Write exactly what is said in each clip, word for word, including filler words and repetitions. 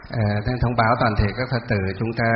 À, thông báo toàn thể các Phật tử chúng ta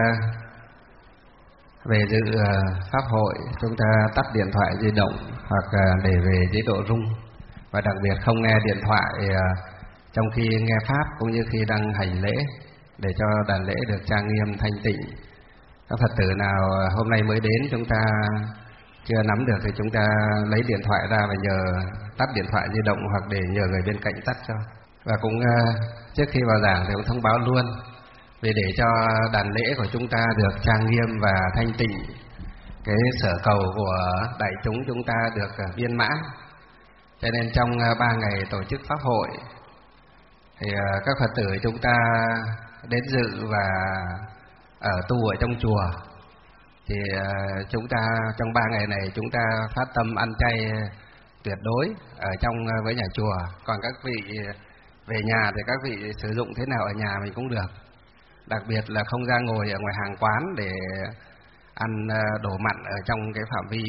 về dự uh, pháp hội, chúng ta tắt điện thoại di động hoặc uh, để về chế độ rung, và đặc biệt không nghe điện thoại uh, trong khi nghe pháp cũng như khi đang hành lễ, để cho đàn lễ được trang nghiêm thanh tịnh. Các Phật tử nào hôm nay mới đến chúng ta chưa nắm được thì chúng ta lấy điện thoại ra và nhờ tắt điện thoại di động hoặc để nhờ người bên cạnh tắt cho. Và cũng uh, trước khi vào giảng thì cũng thông báo luôn, vì để cho đàn lễ của chúng ta được trang nghiêm và thanh tịnh, cái sở cầu của đại chúng chúng ta được viên mãn. Cho nên trong ba ngày tổ chức pháp hội thì các Phật tử chúng ta đến dự và ở tu ở trong chùa, thì chúng ta trong ba ngày này chúng ta phát tâm ăn chay tuyệt đối ở trong với nhà chùa. Còn các vị về nhà thì các vị sử dụng thế nào ở nhà mình cũng được. Đặc biệt là không ra ngồi ở ngoài hàng quán để ăn đồ mặn ở trong cái phạm vi,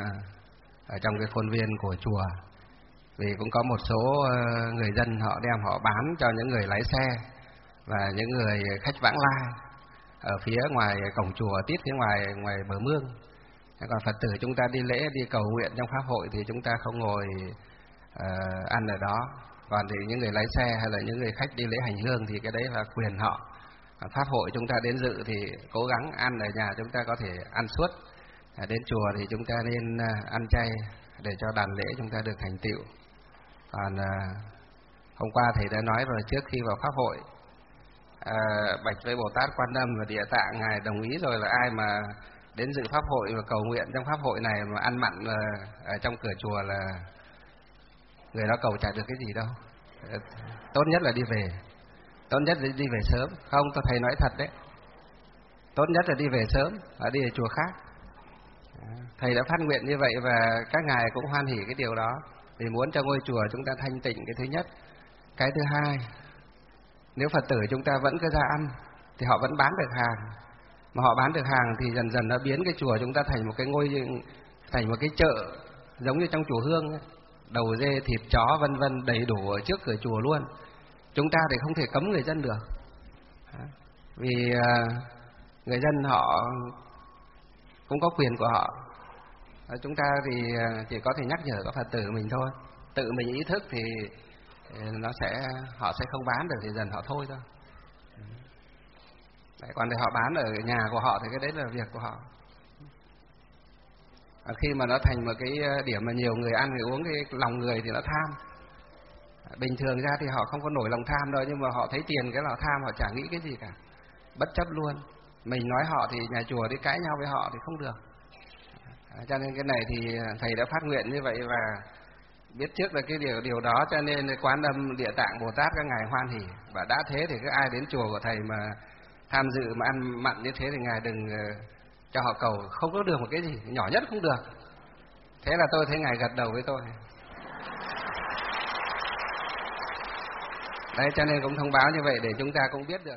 ở trong cái khuôn viên của chùa. Vì cũng có một số người dân họ đem họ bán cho những người lái xe và những người khách vãng lai ở phía ngoài cổng chùa, tít phía ngoài ngoài bờ mương. Còn Phật tử chúng ta đi lễ, đi cầu nguyện trong pháp hội thì chúng ta không ngồi uh, ăn ở đó. Còn thì những người lái xe hay là những người khách đi lễ hành hương thì cái đấy là quyền họ. Pháp hội chúng ta đến dự thì cố gắng ăn ở nhà chúng ta có thể ăn suốt. Đến chùa thì chúng ta nên ăn chay để cho đàn lễ chúng ta được thành tựu. Còn hôm qua thầy đã nói rồi, trước khi vào pháp hội à, bạch với Bồ Tát Quan Âm và Địa Tạng, ngài đồng ý rồi là ai mà đến dự pháp hội và cầu nguyện trong pháp hội này mà ăn mặn ở trong cửa chùa là người đó cầu chả được cái gì đâu. Tốt nhất là đi về. Tốt nhất là đi về sớm. Không, tôi thầy nói thật đấy. Tốt nhất là đi về sớm và đi ở chùa khác. Thầy đã phát nguyện như vậy và các ngài cũng hoan hỉ cái điều đó, vì muốn cho ngôi chùa chúng ta thanh tịnh, cái thứ nhất. Cái thứ hai, nếu Phật tử chúng ta vẫn cứ ra ăn thì họ vẫn bán được hàng. Mà họ bán được hàng thì dần dần nó biến cái chùa chúng ta thành một cái ngôi, thành một cái chợ giống như trong chùa Hương ấy. Đầu dê, thịt chó vân vân đầy đủ ở trước cửa chùa luôn. Chúng ta thì không thể cấm người dân được, vì người dân họ cũng có quyền của họ. Chúng ta thì chỉ có thể nhắc nhở các Phật tử mình thôi. Tự mình ý thức thì nó sẽ họ sẽ không bán được thì dần họ thôi thôi. Đấy, còn để họ bán ở nhà của họ thì cái đấy là việc của họ. Khi mà nó thành một cái điểm mà nhiều người ăn người uống, cái lòng người thì nó tham. Bình thường ra thì họ không có nổi lòng tham đâu, nhưng mà họ thấy tiền cái là tham, họ chả nghĩ cái gì cả, bất chấp luôn. Mình nói họ thì nhà chùa đi cãi nhau với họ thì không được. Cho nên cái này thì thầy đã phát nguyện như vậy và biết trước là cái điều điều đó, cho nên Quan Âm, Địa Tạng, Bồ Tát các ngài hoan hỉ. Và đã thế thì cứ ai đến chùa của thầy mà tham dự mà ăn mặn như thế thì ngài đừng cho họ cầu, không có được một cái gì, nhỏ nhất cũng được. Thế là tôi thấy ngài gật đầu với tôi. Đấy, cho nên cũng thông báo như vậy để chúng ta cũng biết được.